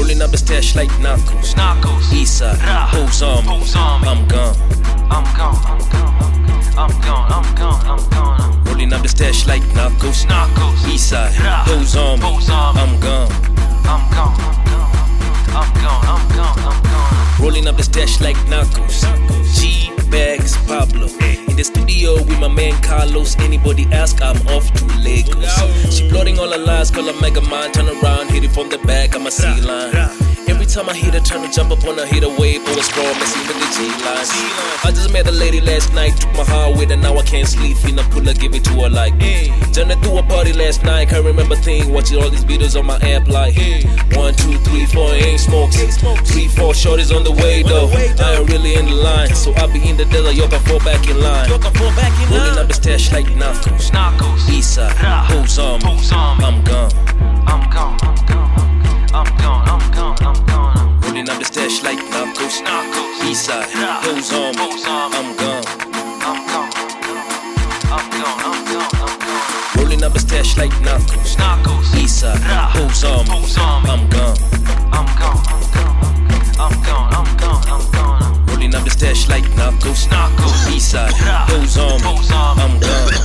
Rolling up the stash like Knuckles. Eastside, who's on me? I'm gone. Rolling up the stash like Knuckles. Eastside, who's on me? I'm gone. Rolling up the stash like Knuckles. G-Bags, Pablo. In the studio with my man Carlos. Anybody ask, I'm off to Lagos. She plotting all her lies, call her Mega Man. Turn around, hit it from the back, I'm a C-line. Every time I hit her, trying to jump up on her, hit a wave, boy, scroll, messing with the G-lines. I just met a lady last night, took my heart with her, now I can't sleep. Finna pull her, give it to her like, Turned her through a party last night, can't remember thing, watching all these videos on my app like, 1, 2, 3, 4, ain't smokes. 3, 4 shorties on the way though. I ain't really in the line, so I'll be in the desert, y'all can fall back in line. Rolling up the stash like Knuckles. Eastside, who's on me? I'm gone. Rolling up the stash like Knuckles. Eastside, who's on me? I'm gone. Rolling up the stash like Knuckles. Eastside, who's on me? I'm gone. Rolling up the stash like Knuckles. Eastside, who's on me? I'm gone.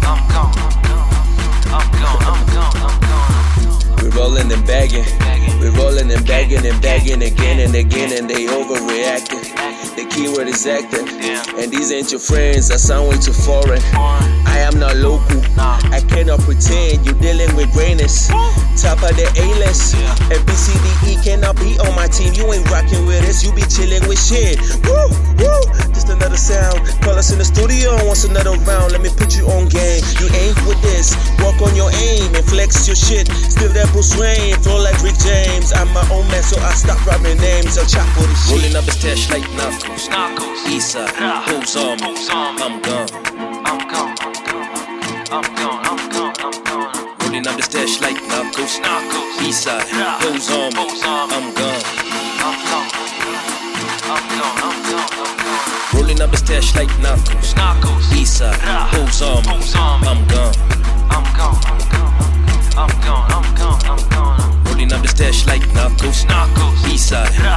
We're rolling and bagging. We're rolling and bagging again and again, and they overreacting. The keyword is acting, and these ain't your friends. I sound way too foreign. I am not local. I cannot pretend you're dealing with greatness. Top of the A-list. And BCDE cannot be on my team. You ain't rocking with us. You be chilling with shit. Woo, woo. Just another sound. Call us in the studio once another round. Let me put you on game. You ain't with this. Walk on your aim and flex your shit. Still that Bruce Wayne. Flow like Rick James. I'm my own man, so I stop rapping names. I'll chop for the shit. Rolling up the stash like Knuckles. Eastside, who's on me? I'm gone. Rolling up the stash like Knuckles. Eastside, who's on me? I'm gone. Rolling up the stash like Knuckles. Eastside, who's on me? I'm gone. Rolling up the stash like Knuckles. Eastside,